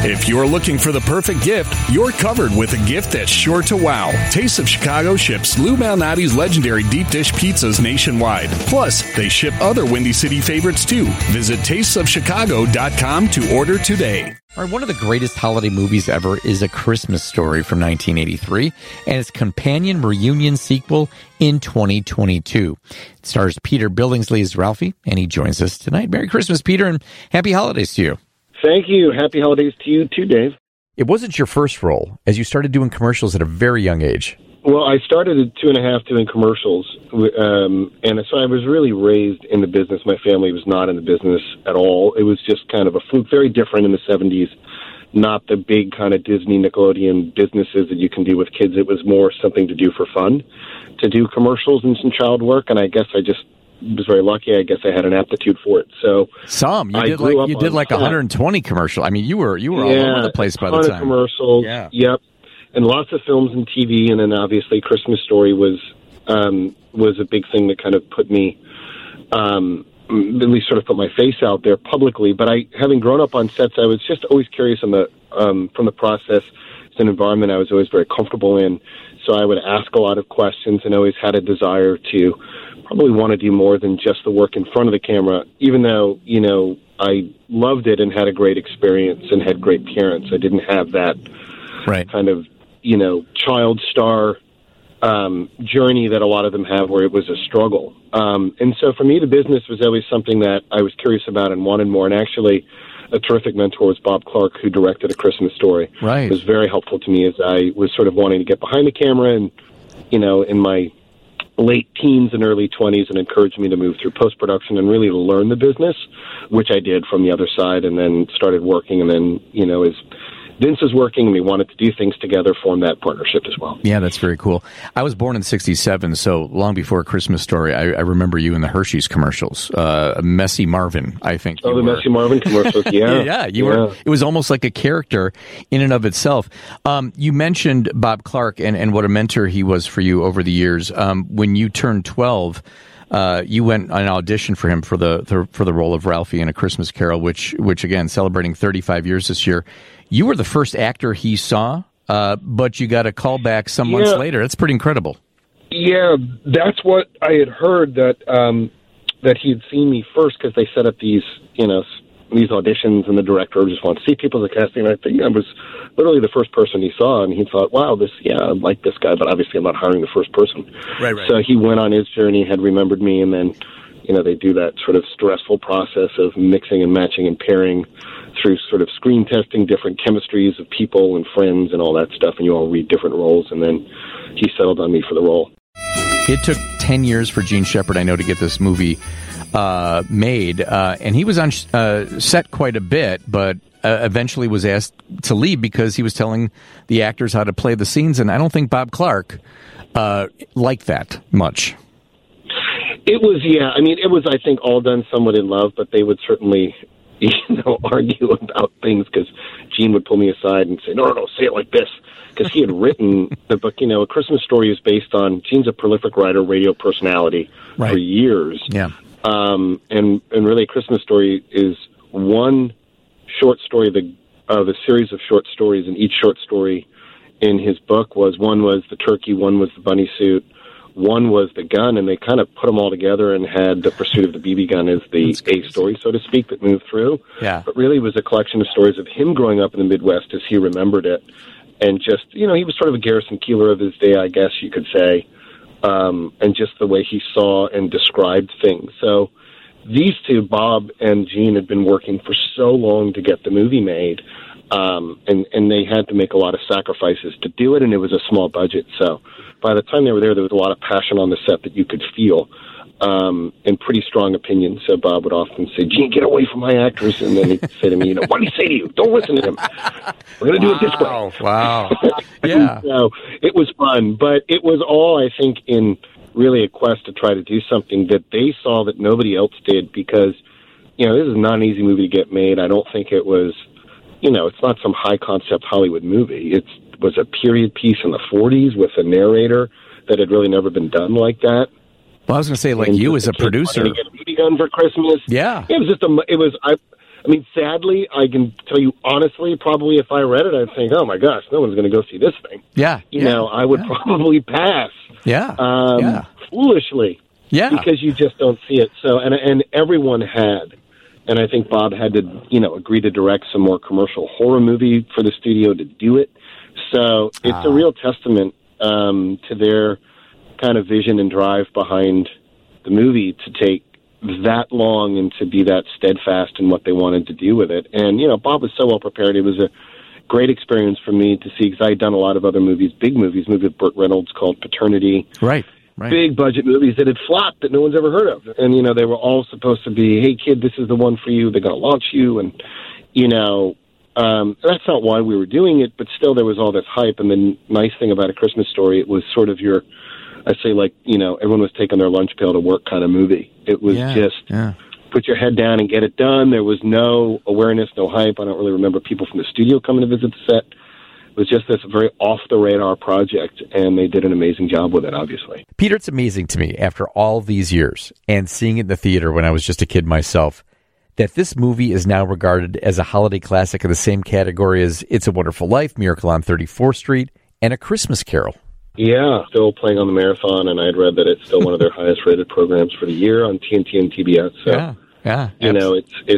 If you're looking for the perfect gift, you're covered with a gift that's sure to wow. Taste of Chicago ships Lou Malnati's legendary deep dish pizzas nationwide. Plus, they ship other Windy City favorites too. Visit tastesofchicago.com to order today. All right, one of the greatest holiday movies ever is A Christmas Story from 1983 and its companion reunion sequel in 2022. It stars Peter Billingsley as Ralphie, and he joins us tonight. Merry Christmas, Peter, and happy holidays to you. Thank you. Happy holidays to you too, Dave. It wasn't your first role, as you started doing commercials at a very young age. Well, I started at 2.5 doing commercials, and so I was really raised in the business. My family was not in the business at all. It was just kind of a fluke, very different in the 70s, not the big kind of Disney, Nickelodeon businesses that you can do with kids. It was more something to do for fun, to do commercials and some child work, and I guess I just was very lucky. I guess I had an aptitude for it. So you did like 120 commercials. I mean, you were all over the place by the time. Commercials. Yeah. Yep. And lots of films and TV, and then obviously Christmas Story was a big thing that kind of put me, at least sort of put my face out there publicly. But having grown up on sets, I was just always curious from the process. It's an environment I was always very comfortable in, so I would ask a lot of questions and always had a desire to probably want to do more than just the work in front of the camera, even though, I loved it and had a great experience and had great parents. I didn't have that kind of, child star journey that a lot of them have where it was a struggle. And so for me, the business was always something that I was curious about and wanted more. And actually, a terrific mentor was Bob Clark, who directed A Christmas Story. Right. It was very helpful to me as I was sort of wanting to get behind the camera and, in my late teens and early 20s, and encouraged me to move through post-production and really learn the business, which I did from the other side, and then started working. And then, as Vince is working and we wanted to do things together, form that partnership as well. Yeah, that's very cool. I was born in 1967, so long before A Christmas Story. I remember you in the Hershey's commercials. Messy Marvin, I think. Oh, the Messy Marvin commercials, yeah. Yeah, you were. It was almost like a character in and of itself. You mentioned Bob Clark and what a mentor he was for you over the years. When you turned 12, you went on an audition for him for the role of Ralphie in A Christmas Carol, which again, celebrating 35 years this year. You were the first actor he saw, but you got a call back some months later. That's pretty incredible. Yeah, that's what I had heard, that he had seen me first, because they set up these auditions, and the director just wanted to see people as a casting. I think I was literally the first person he saw, and he thought, wow, I like this guy, but obviously I'm not hiring the first person. Right. So he went on his journey, had remembered me, and then, they do that sort of stressful process of mixing and matching and pairing through sort of screen testing, different chemistries of people and friends and all that stuff, and you all read different roles, and then he settled on me for the role. It took 10 years for Gene Shepard, I know, to get this movie made, and he was on set quite a bit, but eventually was asked to leave because he was telling the actors how to play the scenes, and I don't think Bob Clark liked that much. It was, I think, all done somewhat in love, but they would certainly, argue about things, because Gene would pull me aside and say, no, say it like this, because he had written the book. A Christmas Story is based on, Gene's a prolific writer, radio personality for years. Yeah. And really, A Christmas Story is one short story of a series of short stories, and each short story in his book one was the turkey, one was the bunny suit, one was the gun, and they kind of put them all together and had The Pursuit of the BB Gun as the A story, so to speak, that moved through. Yeah. But really it was a collection of stories of him growing up in the Midwest as he remembered it. And just, he was sort of a Garrison Keillor of his day, I guess you could say, and just the way he saw and described things. So these two, Bob and Gene, had been working for so long to get the movie made, and they had to make a lot of sacrifices to do it, and it was a small budget. So by the time they were there was a lot of passion on the set that you could feel, and pretty strong opinions. So Bob would often say, Gene, get away from my actors. And then he'd say to me, what did he say to you? Don't listen to him. We're going to do it this way. Wow. Yeah. So it was fun, but it was all, I think, in really a quest to try to do something that they saw that nobody else did, because, this is not an easy movie to get made. I don't think it was, it's not some high-concept Hollywood movie. It was a period piece in the 40s with a narrator that had really never been done like that. Well, I was going to say, like, you as a producer. To get a BB gun for Christmas. Yeah. It was just I mean, sadly, I can tell you honestly, probably if I read it, I'd think, oh my gosh, no one's going to go see this thing. Yeah. You know, I would probably pass. Yeah. Foolishly. Yeah. Because you just don't see it. So, and everyone had. And I think Bob had to, you know, agree to direct some more commercial horror movie for the studio to do it. So it's a real testament to their kind of vision and drive behind the movie to take that long and to be that steadfast in what they wanted to do with it. And, you know, Bob was so well prepared. It was a great experience for me to see, because I had done a lot of other movies, big movies, movie with Burt Reynolds called Paternity. Right. Big budget movies that had flopped that no one's ever heard of. And, you know, they were all supposed to be, hey, kid, this is the one for you. They're going to launch you. And, you know, that's not why we were doing it, but still there was all this hype. And the nice thing about A Christmas Story, it was sort of your, I say, like, you know, everyone was taking their lunch pail to work kind of movie. It was just put your head down and get it done. There was no awareness, no hype. I don't really remember people from the studio coming to visit the set. It was just this very off-the-radar project, and they did an amazing job with it, obviously. Peter, it's amazing to me, after all these years, and seeing it in the theater when I was just a kid myself, that this movie is now regarded as a holiday classic in the same category as It's a Wonderful Life, Miracle on 34th Street, and A Christmas Carol. Yeah, still playing on the marathon, and I'd read that it's still one of their highest-rated programs for the year on TNT and TBS. So, you know,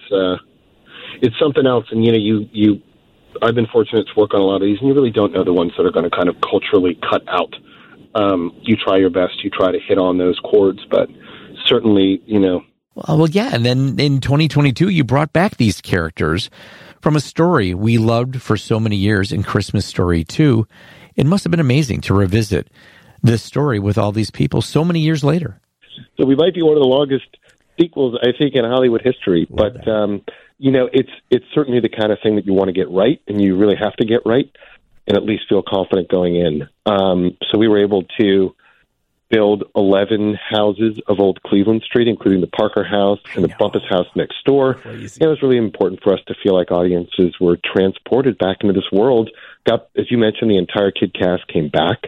it's something else, and, you know, I've been fortunate to work on a lot of these, and you really don't know the ones that are going to kind of culturally cut out. You try your best. You try to hit on those chords, but certainly, you know. Well, yeah, and then in 2022, you brought back these characters from a story we loved for so many years in Christmas Story 2. It must have been amazing to revisit this story with all these people so many years later. So we might be one of the longest sequels, I think, in Hollywood history, but you know, it's certainly the kind of thing that you want to get right, and you really have to get right, and at least feel confident going in. So we were able to build 11 houses of Old Cleveland Street, including the Parker House and the Bumpus House next door. Crazy. It was really important for us to feel like audiences were transported back into this world. As you mentioned, the entire kid cast came back.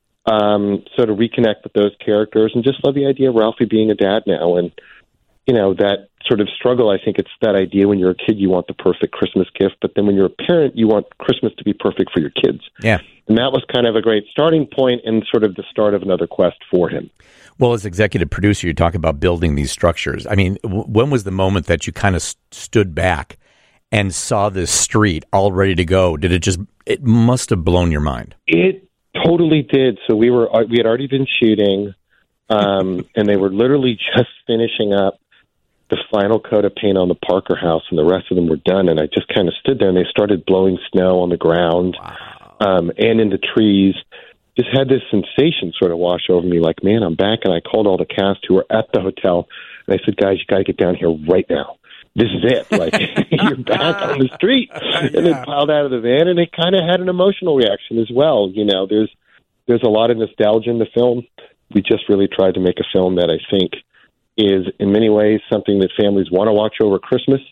So to reconnect with those characters, and just love the idea of Ralphie being a dad now, and you know, that sort of struggle. I think it's that idea when you're a kid, you want the perfect Christmas gift, but then when you're a parent, you want Christmas to be perfect for your kids. Yeah. And that was kind of a great starting point and sort of the start of another quest for him. Well, as executive producer, you talk about building these structures. I mean, when was the moment that you kind of stood back and saw this street all ready to go? It must have blown your mind. It totally did. So we had already been shooting, and they were literally just finishing up the final coat of paint on the Parker House, and the rest of them were done. And I just kind of stood there, and they started blowing snow on the ground and in the trees. Just had this sensation sort of wash over me, like, man, I'm back. And I called all the cast who were at the hotel, and I said, guys, you got to get down here right now. This is it. Like, you're back on the street. And they piled out of the van, and they kind of had an emotional reaction as well. You know, there's a lot of nostalgia in the film. We just really tried to make a film that I think is in many ways something that families want to watch over Christmas.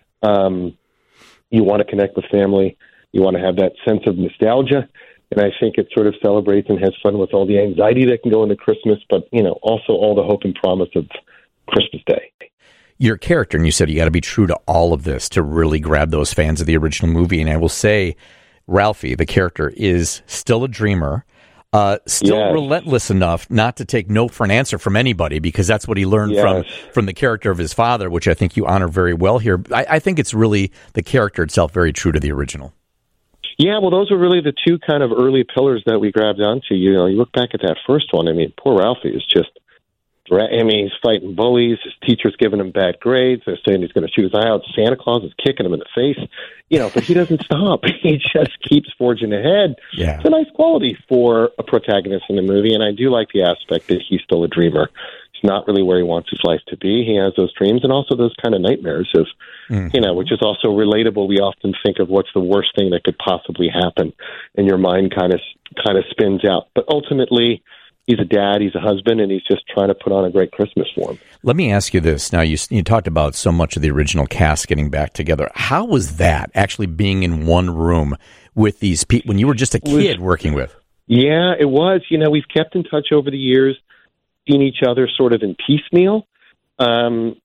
You want to connect with family. You want to have that sense of nostalgia. And I think it sort of celebrates and has fun with all the anxiety that can go into Christmas, but, you know, also all the hope and promise of Christmas Day. Your character, and you said you got to be true to all of this to really grab those fans of the original movie. And I will say, Ralphie, the character, is still a dreamer. Still relentless enough not to take no for an answer from anybody, because that's what he learned from the character of his father, which I think you honor very well here. I think it's really the character itself very true to the original. Yeah, well, those were really the two kind of early pillars that we grabbed onto. You know, you look back at that first one, I mean, poor Ralphie is just, he's fighting bullies. His teacher's giving him bad grades. They're saying he's going to shoot his eye out. Santa Claus is kicking him in the face. You know, but he doesn't stop. He just keeps forging ahead. Yeah. It's a nice quality for a protagonist in the movie, and I do like the aspect that he's still a dreamer. He's not really where he wants his life to be. He has those dreams and also those kind of nightmares of, you know, which is also relatable. We often think of what's the worst thing that could possibly happen, and your mind kind of spins out. But ultimately, he's a dad, he's a husband, and he's just trying to put on a great Christmas for him. Let me ask you this. Now, you talked about so much of the original cast getting back together. How was that, actually being in one room with these people when you were just a kid working with? Yeah, it was. You know, we've kept in touch over the years, seen each other sort of in piecemeal.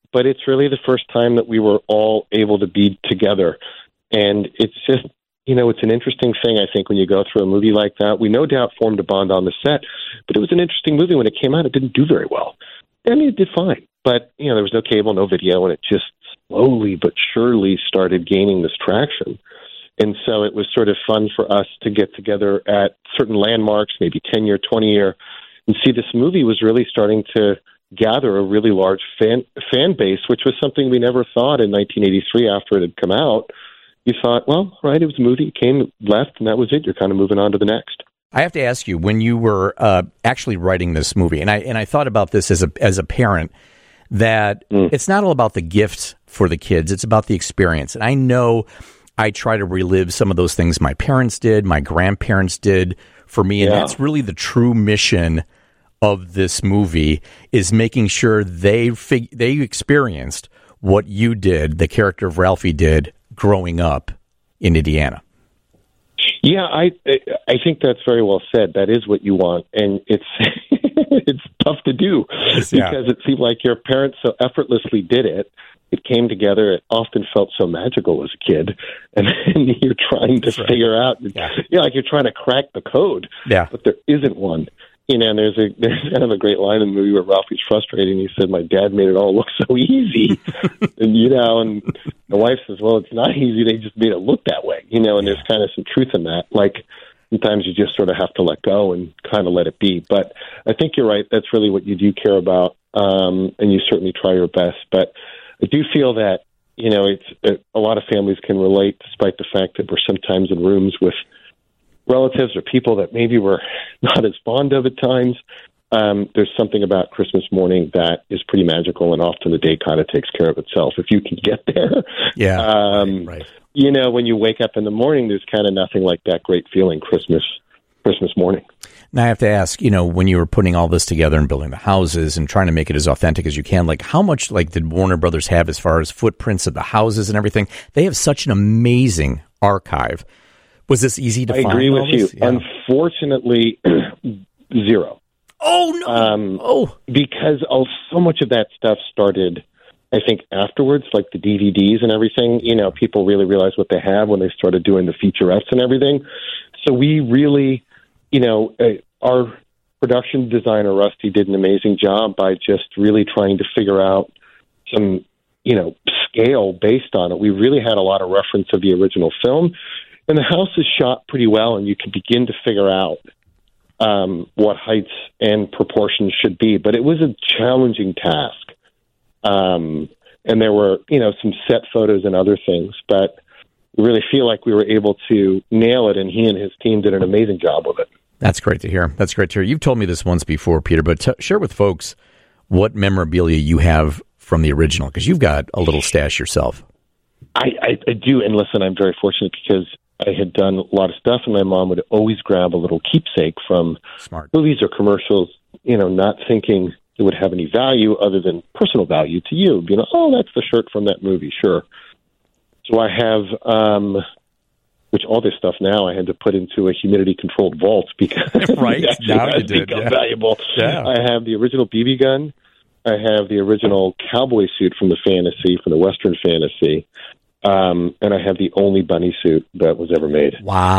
but it's really the first time that we were all able to be together. And it's just, it's an interesting thing, I think, when you go through a movie like that. We no doubt formed a bond on the set, but it was an interesting movie. When it came out, it didn't do very well. I mean, it did fine, but, there was no cable, no video, and it just slowly but surely started gaining this traction. And so it was sort of fun for us to get together at certain landmarks, maybe 10-year, 20-year, and see this movie was really starting to gather a really large fan base, which was something we never thought in 1983 after it had come out. You thought, well, right, it was a movie, it came, left, and that was it. You're kind of moving on to the next. I have to ask you, when you were actually writing this movie, and I thought about this as a parent, that it's not all about the gifts for the kids, it's about the experience. And I know I try to relive some of those things my parents did, my grandparents did for me, and that's really the true mission of this movie, is making sure they experienced what you did, the character of Ralphie did, growing up in Indiana. Yeah, I think that's very well said. That is what you want, and it's it's tough to do because it seemed like your parents so effortlessly did it. It came together. It often felt so magical as a kid, and then you're trying to figure out, like you're trying to crack the code, but there isn't one. And there's kind of a great line in the movie where Ralphie's frustrated, and he said, "My dad made it all look so easy," and and the wife says, "Well, it's not easy. They just made it look that way," and there's kind of some truth in that. Like sometimes you just sort of have to let go and kind of let it be. But I think you're right. That's really what you do care about, and you certainly try your best. But I do feel that it's a lot of families can relate, despite the fact that we're sometimes in rooms with relatives or people that maybe we're not as fond of at times. There's something about Christmas morning that is pretty magical, and often the day kind of takes care of itself if you can get there. Right. When you wake up in the morning, there's kind of nothing like that great feeling Christmas morning. Now I have to ask, when you were putting all this together and building the houses and trying to make it as authentic as you can, like how much did Warner Brothers have as far as footprints of the houses and everything? They have such an amazing archive. Was this easy to find? I agree with you. Yeah. Unfortunately, zero. Oh, no. Because so much of that stuff started, I think, afterwards, like the DVDs and everything. People really realized what they have when they started doing the featurettes and everything. So we really, our production designer, Rusty, did an amazing job by just really trying to figure out some, scale based on it. We really had a lot of reference of the original film. And the house is shot pretty well, and you can begin to figure out what heights and proportions should be. But it was a challenging task. And there were, some set photos and other things. But we really feel like we were able to nail it, and he and his team did an amazing job with it. That's great to hear. You've told me this once before, Peter, but share with folks what memorabilia you have from the original, because you've got a little stash yourself. I do, and listen, I'm very fortunate because I had done a lot of stuff, and my mom would always grab a little keepsake from movies or commercials, not thinking it would have any value other than personal value to you. That's the shirt from that movie, sure. So I have, which all this stuff now I had to put into a humidity-controlled vault because right now you did, valuable. Yeah. I have the original BB gun. I have the original cowboy suit from the Western Fantasy. And I have the only bunny suit that was ever made.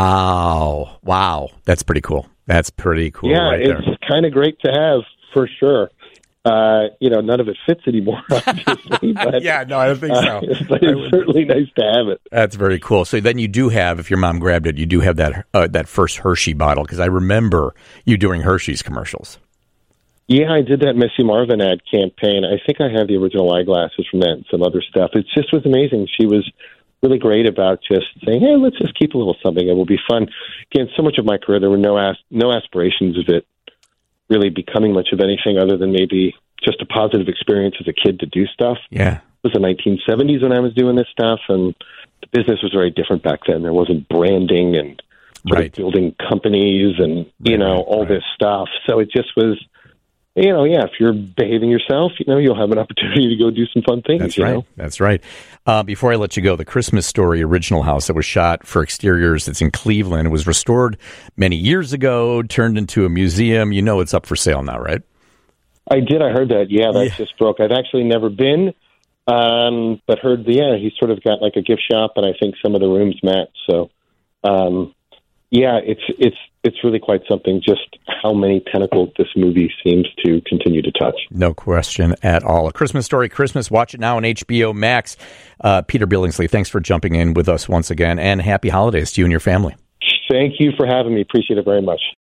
Wow. That's pretty cool. Yeah, it's kind of great to have, for sure. None of it fits anymore, obviously. But, I don't think so. But it's certainly nice to have it. That's very cool. So then you do have, if your mom grabbed it, you do have that first Hershey bottle, because I remember you doing Hershey's commercials. Yeah, I did that Missy Marvin ad campaign. I think I have the original eyeglasses from that and some other stuff. It just was amazing. She was really great about just saying, hey, let's just keep a little something. It will be fun. Again, so much of my career, there were no aspirations of it really becoming much of anything other than maybe just a positive experience as a kid to do stuff. Yeah. It was the 1970s when I was doing this stuff, and the business was very different back then. There wasn't branding and building companies and, all this stuff. So it just was... if you're behaving yourself, you'll have an opportunity to go do some fun things. That's right. Before I let you go, the Christmas Story original house that was shot for exteriors, it's in Cleveland. It was restored many years ago, turned into a museum. It's up for sale now, right? I did. I heard that. Yeah, that just broke. I've actually never been. But heard, he's sort of got like a gift shop, and I think some of the rooms match. So, it's really quite something. Just how many tentacles this movie seems to continue to touch. No question at all. A Christmas Story Christmas. Watch it now on HBO Max. Peter Billingsley, thanks for jumping in with us once again, and happy holidays to you and your family. Thank you for having me. Appreciate it very much.